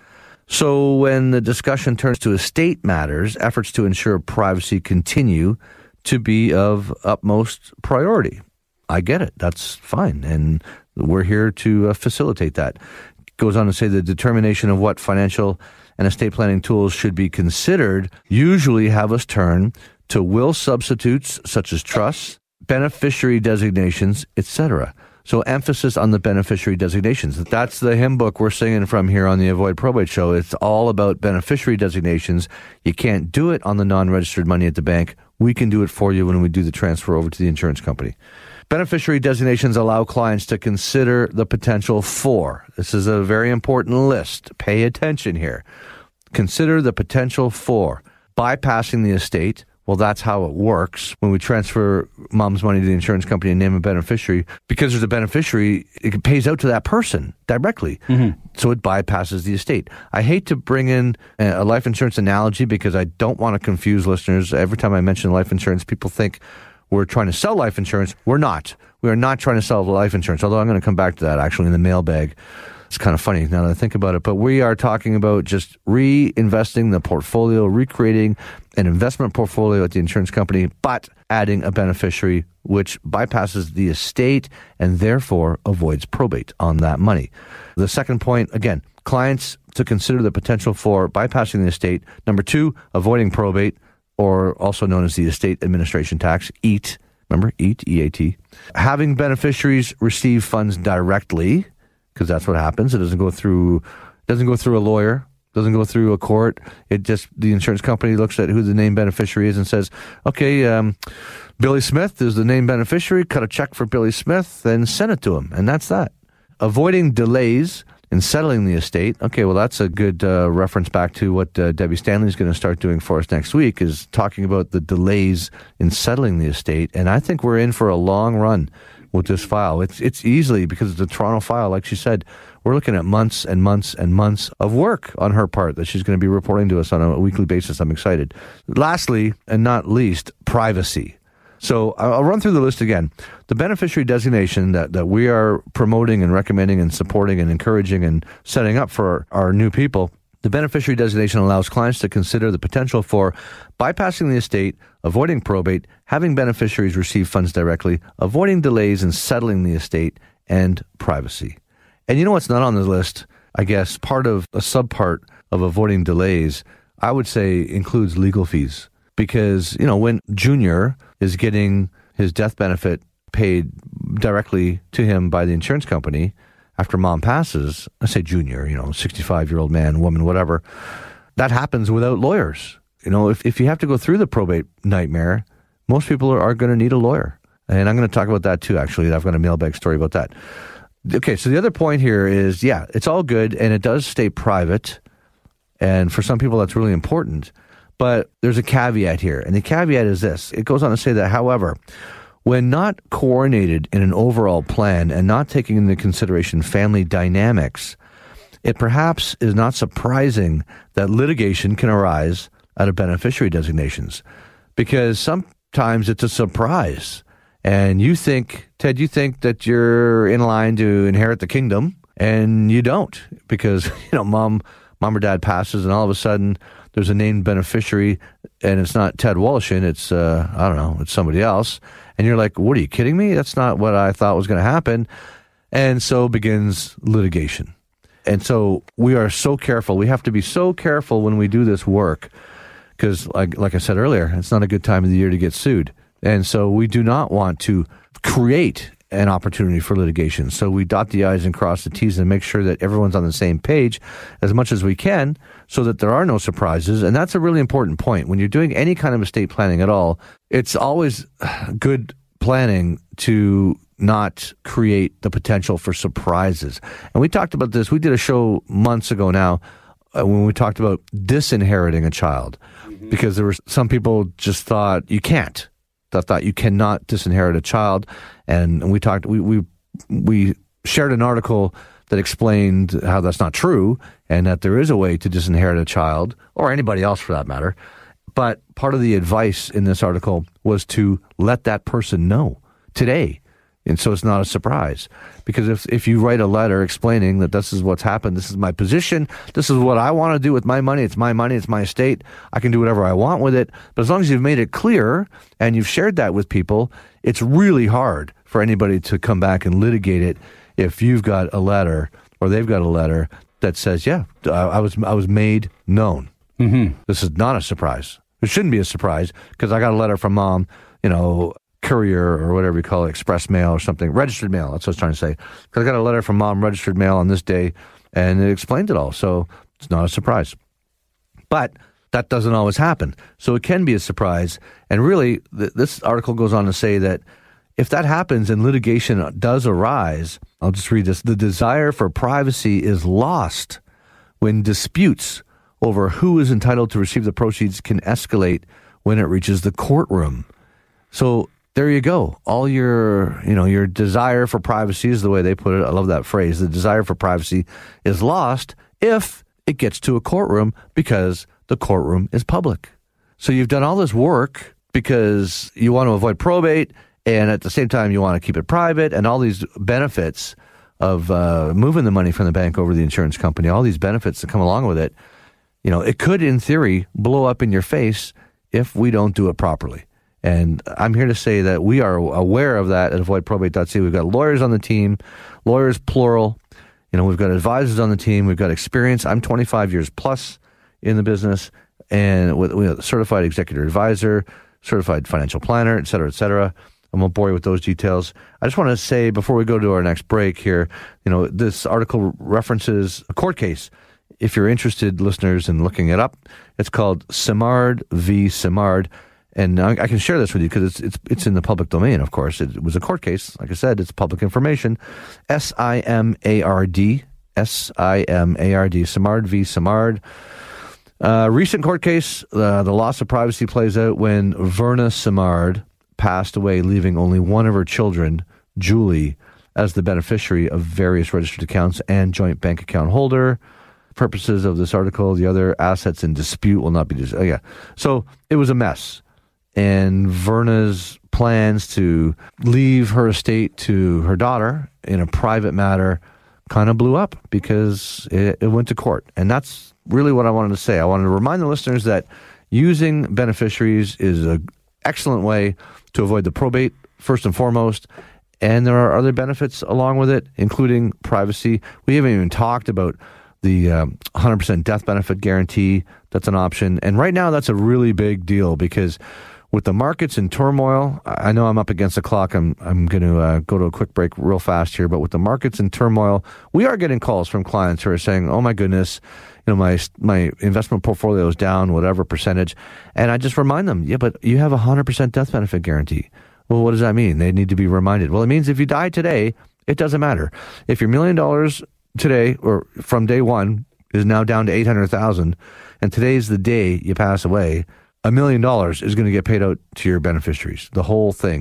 So when the discussion turns to estate matters, efforts to ensure privacy continue to be of utmost priority. I get it. That's fine. And we're here to uh, facilitate that. It goes on to say the determination of what financial and estate planning tools should be considered usually have us turn to will substitutes such as trusts, beneficiary designations, et cetera. So emphasis on the beneficiary designations. That's the hymn book we're singing from here on the Avoid Probate Show. It's all about beneficiary designations. You can't do it on the non-registered money at the bank. We can do it for you when we do the transfer over to the insurance company. Beneficiary designations allow clients to consider the potential for. This is a very important list. Pay attention here. Consider the potential for bypassing the estate. Well, that's how it works when we transfer mom's money to the insurance company and name a beneficiary. Because there's a beneficiary, it pays out to that person directly. Mm-hmm. So it bypasses the estate. I hate to bring in a life insurance analogy because I don't want to confuse listeners. Every time I mention life insurance, people think we're trying to sell life insurance. We're not. We are not trying to sell life insurance, although I'm going to come back to that actually in the mailbag. It's kind of funny now that I think about it, but we are talking about just reinvesting the portfolio, recreating an investment portfolio at the insurance company, but adding a beneficiary which bypasses the estate and therefore avoids probate on that money. The second point, again, clients to consider the potential for bypassing the estate. Number two, avoiding probate, or also known as the estate administration tax, E A T. Remember, E A T, E A T. Having beneficiaries receive funds directly, because that's what happens. It doesn't go through, doesn't go through a lawyer, doesn't go through a court. It just, the insurance company looks at who the named beneficiary is and says, okay, um, Billy Smith is the named beneficiary, cut a check for Billy Smith and send it to him. And that's that. Avoiding delays in settling the estate. Okay, well, that's a good uh, reference back to what uh, Debbie Stanley is going to start doing for us next week, is talking about the delays in settling the estate. And I think we're in for a long run with this file. It's it's easily, because it's a Toronto file, like she said, we're looking at months and months and months of work on her part that she's going to be reporting to us on a weekly basis. I'm excited. Lastly, and not least, privacy. So I'll run through the list again. The beneficiary designation that, that we are promoting and recommending and supporting and encouraging and setting up for our, our new people, the beneficiary designation allows clients to consider the potential for bypassing the estate, avoiding probate, having beneficiaries receive funds directly, avoiding delays in settling the estate, and privacy. And you know what's not on the list? I guess part of a subpart of avoiding delays, I would say, includes legal fees. Because, you know, when Junior is getting his death benefit paid directly to him by the insurance company after mom passes, I say Junior, you know, sixty-five-year-old man, woman, whatever, that happens without lawyers. You know, if, if you have to go through the probate nightmare, most people are, are going to need a lawyer. And I'm going to talk about that too, actually. I've got a mailbag story about that. Okay, so the other point here is, yeah, it's all good, and it does stay private. And for some people, that's really important. But there's a caveat here, and the caveat is this. It goes on to say that, however, when not coordinated in an overall plan and not taking into consideration family dynamics, it perhaps is not surprising that litigation can arise out of beneficiary designations, because sometimes it's a surprise. And you think, Ted, you think that you're in line to inherit the kingdom, and you don't, because, you know, mom, mom or dad passes, and all of a sudden there's a named beneficiary, and it's not Ted Woloshyn, it's, uh, I don't know, it's somebody else. And you're like, what, are you kidding me? That's not what I thought was going to happen. And so begins litigation. And so we are so careful. We have to be so careful when we do this work, because like, like I said earlier, it's not a good time of the year to get sued. And so we do not want to create an opportunity for litigation. So we dot the I's and cross the T's and make sure that everyone's on the same page as much as we can so that there are no surprises. And that's a really important point. When you're doing any kind of estate planning at all, it's always good planning to not create the potential for surprises. And we talked about this. We did a show months ago now uh, when we talked about disinheriting a child, mm-hmm. because there were some people just thought you can't. That thought you cannot disinherit a child. And, and we talked, we, we, we shared an article that explained how that's not true and that there is a way to disinherit a child, or anybody else for that matter. But part of the advice in this article was to let that person know today. And so it's not a surprise. Because if if you write a letter explaining that this is what's happened, this is my position, this is what I want to do with my money, it's my money, it's my estate, I can do whatever I want with it. But as long as you've made it clear and you've shared that with people, it's really hard for anybody to come back and litigate it if you've got a letter or they've got a letter that says, yeah, I was I was made known. Mm-hmm. This is not a surprise. It shouldn't be a surprise because I got a letter from mom, you know, courier or whatever you call it, express mail or something, registered mail. That's what I was trying to say. Because I got a letter from mom, registered mail on this day, and it explained it all. So it's not a surprise. But that doesn't always happen. So it can be a surprise. And really, th- this article goes on to say that if that happens and litigation does arise, I'll just read this. The desire for privacy is lost when disputes over who is entitled to receive the proceeds can escalate when it reaches the courtroom. So there you go. All your, you know, your desire for privacy is the way they put it. I love that phrase. The desire for privacy is lost if it gets to a courtroom because the courtroom is public. So you've done all this work because you want to avoid probate, and at the same time you want to keep it private, and all these benefits of uh, moving the money from the bank over to the insurance company, all these benefits that come along with it, you know, it could, in theory, blow up in your face if we don't do it properly. And I'm here to say that we are aware of that at avoid probate dot c a. We've got lawyers on the team, lawyers plural. You know, we've got advisors on the team. We've got experience. I'm twenty-five years plus in the business, and with, with a certified executive advisor, certified financial planner, et cetera, et cetera. I won't bore you with those details. I just want to say before we go to our next break here, you know, this article references a court case. If you're interested, listeners, in looking it up, it's called Simard v. Simard. And I, I can share this with you because it's, it's it's in the public domain, of course. It, it was a court case. Like I said, it's public information. S I M A R D. S I M A R D. Simard v. Simard. Uh, recent court case, uh, the loss of privacy plays out when Verna Simard passed away, leaving only one of her children, Julie, as the beneficiary of various registered accounts and joint bank account holder. Purposes of this article, the other assets in dispute will not be dis- oh yeah. So it was a mess. And Verna's plans to leave her estate to her daughter in a private matter kind of blew up because it, it went to court. And that's really what I wanted to say. I wanted to remind the listeners that using beneficiaries is an excellent way to avoid the probate, first and foremost. And there are other benefits along with it, including privacy. We haven't even talked about the um, one hundred percent death benefit guarantee. That's an option. And right now, that's a really big deal because with the markets in turmoil, I know I'm up against the clock. I'm I'm going to uh, go to a quick break real fast here. But with the markets in turmoil, we are getting calls from clients who are saying, "Oh my goodness, you know my my investment portfolio is down, whatever percentage." And I just remind them, "Yeah, but you have a one hundred percent death benefit guarantee." Well, what does that mean? They need to be reminded. Well, it means if you die today, it doesn't matter. If your million dollars today or from day one is now down to eight hundred thousand, and today's the day you pass away, a million dollars is going to get paid out to your beneficiaries. The whole thing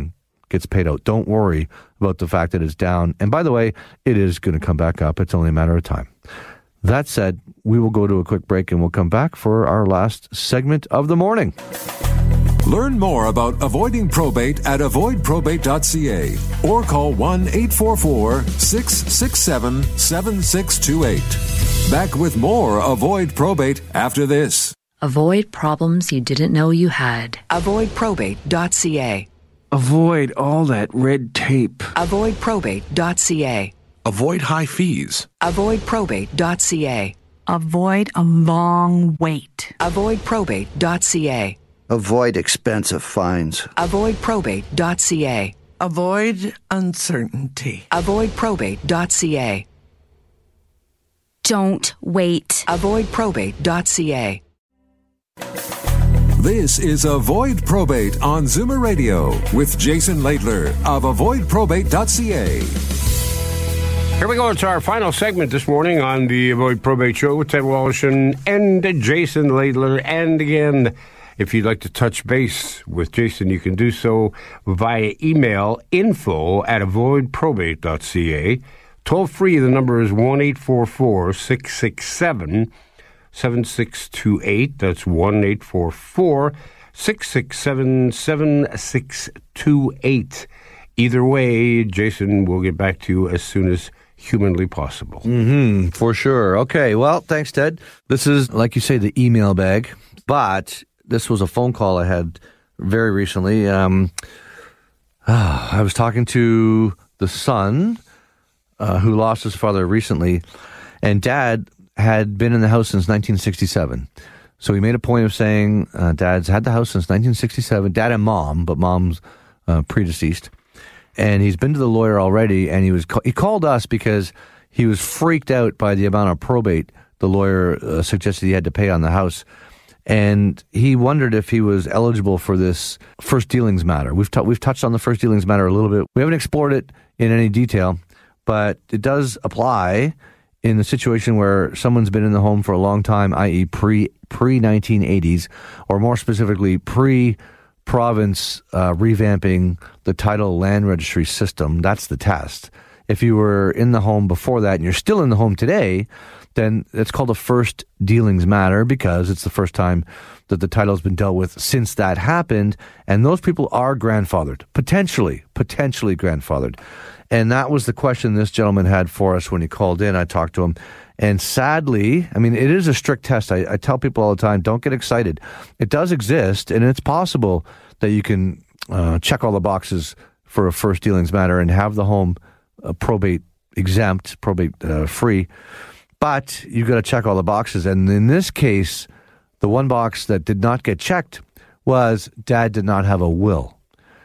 gets paid out. Don't worry about the fact that it's down. And by the way, it is going to come back up. It's only a matter of time. That said, we will go to a quick break and we'll come back for our last segment of the morning. Learn more about avoiding probate at avoid probate dot c a or call one eight four four, six six seven, seven six two eight. Back with more Avoid Probate after this. Avoid problems you didn't know you had. avoid probate dot c a. Avoid all that red tape. avoid probate dot c a. Avoid high fees. avoid probate dot c a. Avoid a long wait. avoid probate dot c a. Avoid expensive fines. avoid probate dot c a. Avoid uncertainty. avoid probate dot c a. Don't wait. avoid probate dot c a. This is Avoid Probate on Zoomer Radio with Jason Laidler of avoid probate dot c a. Here we go. It's our final segment this morning on the Avoid Probate Show with Ted Woloshyn and Jason Laidler. And again, if you'd like to touch base with Jason, you can do so via email, info at avoid probate dot c a. Toll free, the number is one eight four four, six six seven, seven six two eight. That's one eight four four, six six seven, seven six two eight. Either way, Jason will get back to you as soon as humanly possible. Mm-hmm, for sure. Okay, well, thanks, Ted. This is, like you say, the email bag, but this was a phone call I had very recently. Um, uh, I was talking to the son uh, who lost his father recently, and Dad had been in the house since nineteen sixty-seven. So he made a point of saying uh, Dad's had the house since nineteen sixty-seven, Dad and Mom, but Mom's uh, predeceased. And he's been to the lawyer already, and he was he called us because he was freaked out by the amount of probate the lawyer uh, suggested he had to pay on the house. And he wondered if he was eligible for this first dealings matter. We've t- we've touched on the first dealings matter a little bit. We haven't explored it in any detail, but it does apply in the situation where someone's been in the home for a long time, that is pre, pre-nineteen eighties, or more specifically, pre-province uh, revamping the title land registry system. That's the test. If you were in the home before that and you're still in the home today, then it's called a first dealings matter because it's the first time that the title has been dealt with since that happened. And those people are grandfathered, potentially, potentially grandfathered. And that was the question this gentleman had for us when he called in. I talked to him. And sadly, I mean, it is a strict test. I, I tell people all the time, don't get excited. It does exist, and it's possible that you can uh, check all the boxes for a first dealings matter and have the home uh, probate exempt, probate uh, free. But you've got to check all the boxes. And in this case, the one box that did not get checked was Dad did not have a will.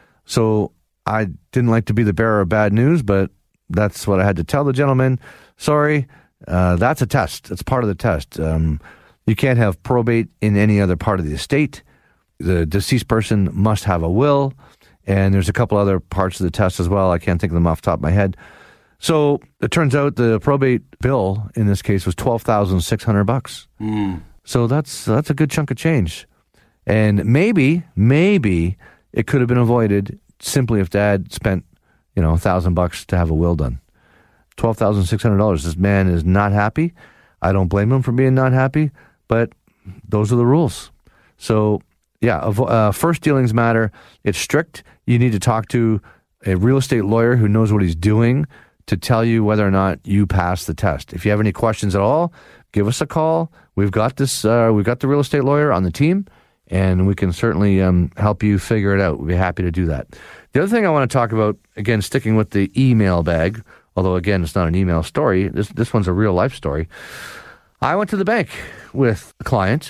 So I didn't like to be the bearer of bad news, but that's what I had to tell the gentleman. Sorry, uh, that's a test. It's part of the test. Um, you can't have probate in any other part of the estate. The deceased person must have a will. And there's a couple other parts of the test as well. I can't think of them off the top of my head. So it turns out the probate bill in this case was twelve thousand six hundred bucks. Mm. So that's that's a good chunk of change. And maybe, maybe it could have been avoided simply if Dad spent, you know, a thousand bucks to have a will done. twelve thousand six hundred dollars. This man is not happy. I don't blame him for being not happy, but those are the rules. So yeah, uh, first dealings matter. It's strict. You need to talk to a real estate lawyer who knows what he's doing to tell you whether or not you pass the test. If you have any questions at all, give us a call. We've got this. Uh, we've got the real estate lawyer on the team, and we can certainly um, help you figure it out. We'd be happy to do that. The other thing I want to talk about, again, sticking with the email bag, although again it's not an email story. This this one's a real life story. I went to the bank with a client,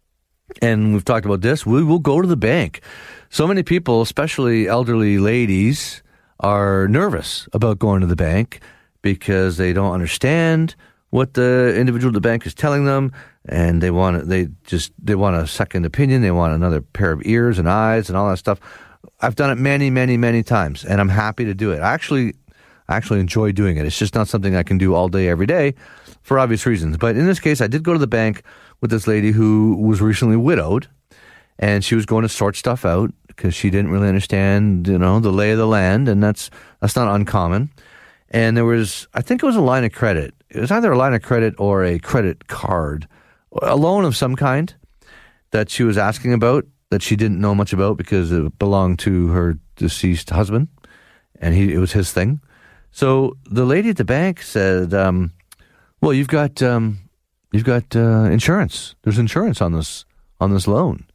and we've talked about this. We will go to the bank. So many people, especially elderly ladies, are nervous about going to the bank because they don't understand what the individual at the bank is telling them, and they want they just they want a second opinion. They want another pair of ears and eyes and all that stuff. I've done it many, many, many times, and I'm happy to do it. I actually, I actually enjoy doing it. It's just not something I can do all day, every day, for obvious reasons. But in this case, I did go to the bank with this lady who was recently widowed, and she was going to sort stuff out because she didn't really understand, you know, the lay of the land, and that's that's not uncommon. And there was, I think it was a line of credit. It was either a line of credit or a credit card, a loan of some kind that she was asking about that she didn't know much about because it belonged to her deceased husband, and he it was his thing. So the lady at the bank said, um, "Well, you've got um, you've got uh, insurance. There's insurance on this on this loan."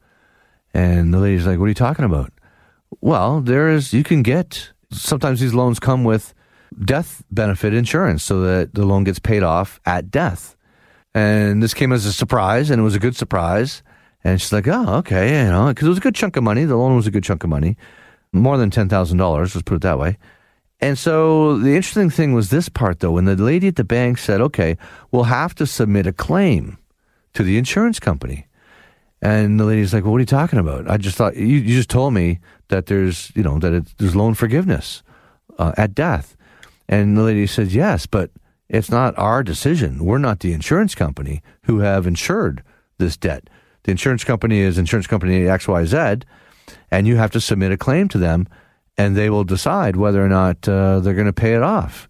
And the lady's like, "What are you talking about?" "Well, there is. You can get. Sometimes these loans come with death benefit insurance, so that the loan gets paid off at death." And this came as a surprise, and it was a good surprise. And she's like, "Oh, okay, you know," because it was a good chunk of money. The loan was a good chunk of money, more than ten thousand dollars. Let's put it that way. And so the interesting thing was this part, though, when the lady at the bank said, "Okay, we'll have to submit a claim to the insurance company." And the lady's like, "Well, what are you talking about? I just thought you, you just told me that there's, you know, that it, there's loan forgiveness uh, at death." And the lady says, "Yes, but it's not our decision. We're not the insurance company who have insured this debt. The insurance company is insurance company X Y Z, and you have to submit a claim to them, and they will decide whether or not uh, they're going to pay it off."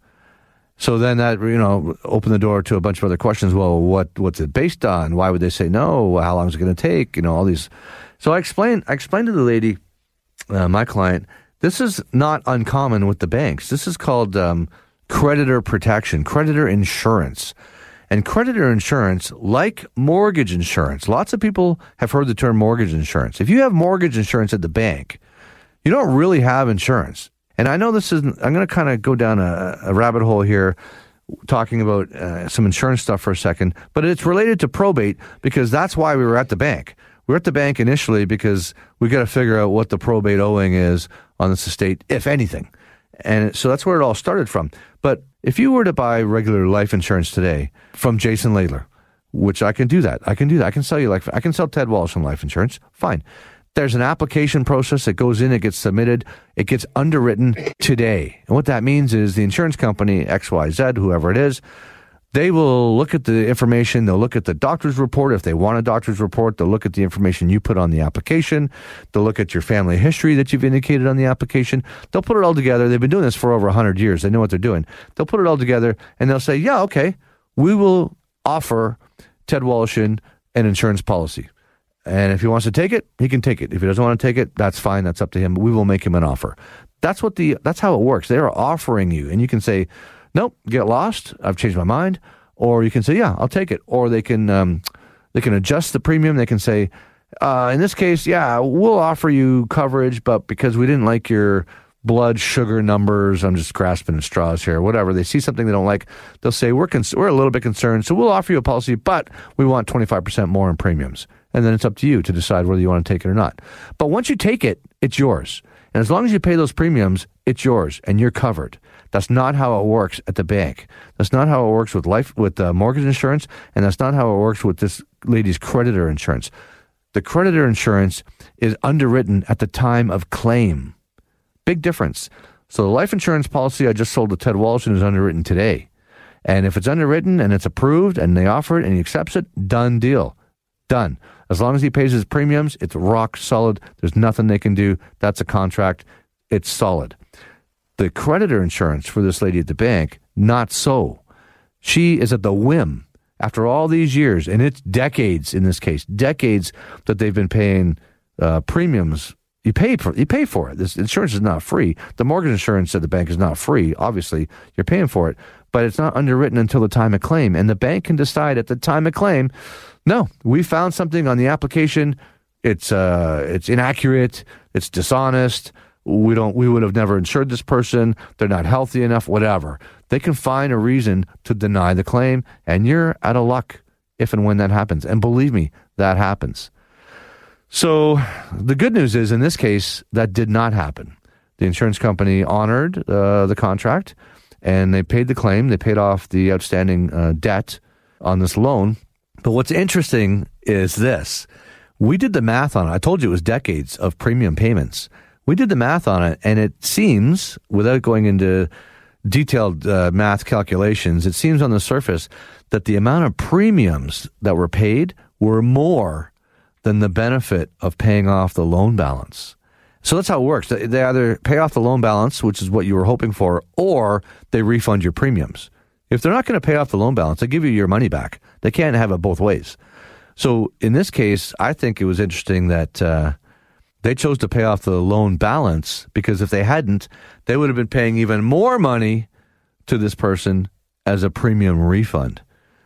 So then that, you know, opened the door to a bunch of other questions. Well, what what's it based on? Why would they say no? How long is it going to take? You know, all these. So I explained, I explained to the lady, uh, my client, this is not uncommon with the banks. This is called um, creditor protection, creditor insurance. And creditor insurance, like mortgage insurance, lots of people have heard the term mortgage insurance. If you have mortgage insurance at the bank, you don't really have insurance. And I know this is, I'm going to kind of go down a, a rabbit hole here talking about uh, some insurance stuff for a second, but it's related to probate because that's why we were at the bank. We were at the bank initially because we got to figure out what the probate owing is on this estate, if anything. And so that's where it all started from. But if you were to buy regular life insurance today from Jason Laidler, which I can do that. I can do that. I can sell you like, I can sell Ted Walsh on life insurance. Fine. There's an application process that goes in, it gets submitted, it gets underwritten today. And what that means is the insurance company, X Y Z, whoever it is, they will look at the information, they'll look at the doctor's report. If they want a doctor's report, they'll look at the information you put on the application. They'll look at your family history that you've indicated on the application. They'll put it all together. They've been doing this for over one hundred years. They know what they're doing. They'll put it all together and they'll say, yeah, okay, we will offer Ted Woloshyn an insurance policy. And if he wants to take it, he can take it. If he doesn't want to take it, that's fine. That's up to him. But we will make him an offer. That's what the, that's how it works. They're offering you, and you can say, nope, get lost. I've changed my mind. Or you can say, yeah, I'll take it. Or they can, um, they can adjust the premium. They can say, uh, in this case, yeah, we'll offer you coverage, but because we didn't like your blood sugar numbers, I'm just grasping at straws here, whatever. They see something they don't like, they'll say, we're cons- we're a little bit concerned, so we'll offer you a policy, but we want twenty-five percent more in premiums. And then it's up to you to decide whether you want to take it or not. But once you take it, it's yours. And as long as you pay those premiums, it's yours and you're covered. That's not how it works at the bank. That's not how it works with life, with uh, mortgage insurance, and that's not how it works with this lady's creditor insurance. The creditor insurance is underwritten at the time of claim. Big difference. So the life insurance policy I just sold to Ted Woloshyn is underwritten today. And if it's underwritten and it's approved and they offer it and he accepts it, done deal. Done. As long as he pays his premiums, it's rock solid. There's nothing they can do. That's a contract. It's solid. The creditor insurance for this lady at the bank, not so. She is at the whim, after all these years, and it's decades in this case, decades that they've been paying uh, premiums. You pay for you pay for it. This insurance is not free. The mortgage insurance at the bank is not free. Obviously, you're paying for it, but it's not underwritten until the time of claim, and the bank can decide at the time of claim, no, we found something on the application. It's uh, it's inaccurate. It's dishonest. We don't. We would have never insured this person. They're not healthy enough. Whatever. They can find a reason to deny the claim, and you're out of luck if and when that happens. And believe me, that happens. So the good news is, in this case, that did not happen. The insurance company honored uh, the contract, and they paid the claim. They paid off the outstanding uh, debt on this loan. But what's interesting is this. We did the math on it. I told you it was decades of premium payments. We did the math on it, and it seems, without going into detailed uh, math calculations, it seems on the surface that the amount of premiums that were paid were more than the benefit of paying off the loan balance. So that's how it works. They either pay off the loan balance, which is what you were hoping for, or they refund your premiums. If they're not going to pay off the loan balance, they give you your money back. They can't have it both ways. So in this case, I think it was interesting that uh, they chose to pay off the loan balance, because if they hadn't, they would have been paying even more money to this person as a premium refund.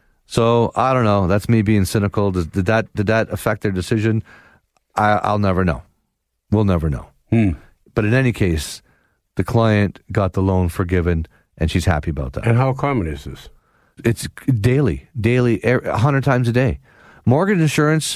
So I don't know. That's me being cynical. Did, did that did that affect their decision? I, I'll never know. We'll never know. Hmm. But in any case, the client got the loan forgiven, and she's happy about that. And how common is this? It's daily, daily, a hundred times a day. Mortgage insurance,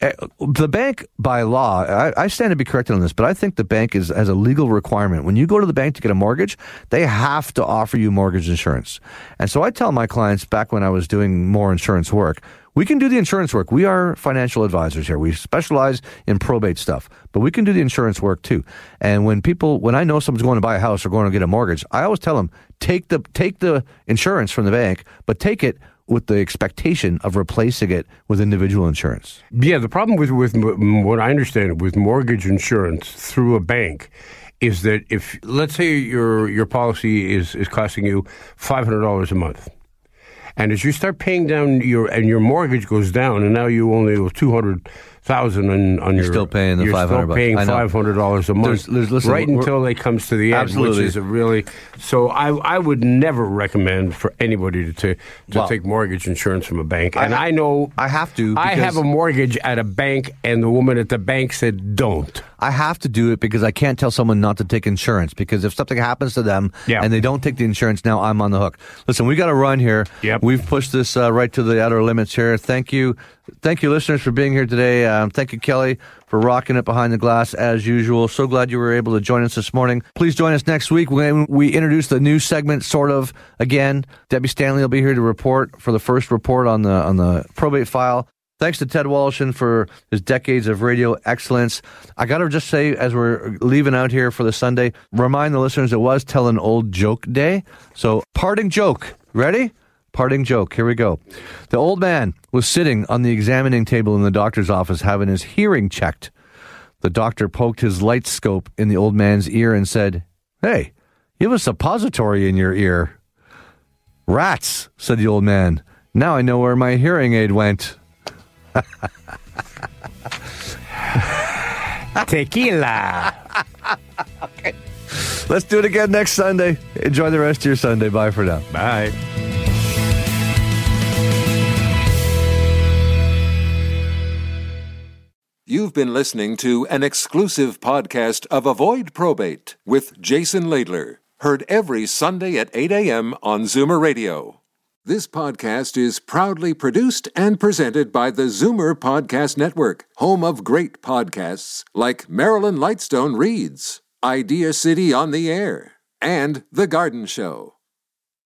the bank by law, I, I stand to be corrected on this, but I think the bank is has a legal requirement. When you go to the bank to get a mortgage, they have to offer you mortgage insurance. And so I tell my clients, back when I was doing more insurance work, we can do the insurance work. We are financial advisors here. We specialize in probate stuff, but we can do the insurance work too. And when people, when I know someone's going to buy a house or going to get a mortgage, I always tell them, take the take the insurance from the bank, but take it with the expectation of replacing it with individual insurance. Yeah, the problem with, with what I understand with mortgage insurance through a bank is that if, let's say your your policy is, is costing you five hundred dollars a month, and as you start paying down your, and your mortgage goes down, and now you only owe two hundred thousand on, on you're your, still paying the you're five hundred still paying five hundred dollars a month, there's, there's, listen, right until it comes to the end, absolutely. which is a really, so I I would never recommend for anybody to to, to well, take mortgage insurance from a bank. And I, I know I have to. I have a mortgage at a bank, and the woman at the bank said, don't. I have to do it because I can't tell someone not to take insurance, because if something happens to them yeah. and they don't take the insurance, now I'm on the hook. Listen, we got to run here. Yep. We've pushed this uh, right to the outer limits here. Thank you. Thank you, listeners, for being here today. Um, thank you, Kelly, for rocking it behind the glass as usual. So glad you were able to join us this morning. Please join us next week when we introduce the new segment, sort of, again. Debbie Stanley will be here to report for the first report on the on the probate file. Thanks to Ted Wallachin for his decades of radio excellence. I got to just say, as we're leaving out here for the Sunday, remind the listeners it was Tell an Old Joke Day. So, parting joke. Ready? Parting joke. Here we go. The old man was sitting on the examining table in the doctor's office having his hearing checked. The doctor poked his light scope in the old man's ear and said, "Hey, you have a suppository in your ear." "Rats," said the old man. "Now I know where my hearing aid went." Tequila. Okay. Let's do it again next Sunday. Enjoy the rest of your Sunday. Bye for now. Bye. You've been listening to an exclusive podcast of Avoid Probate with Jason Laidler. Heard every Sunday at eight a.m. on Zoomer Radio. This podcast is proudly produced and presented by the Zoomer Podcast Network, home of great podcasts like Marilyn Lightstone Reads, Idea City on the Air, and The Garden Show.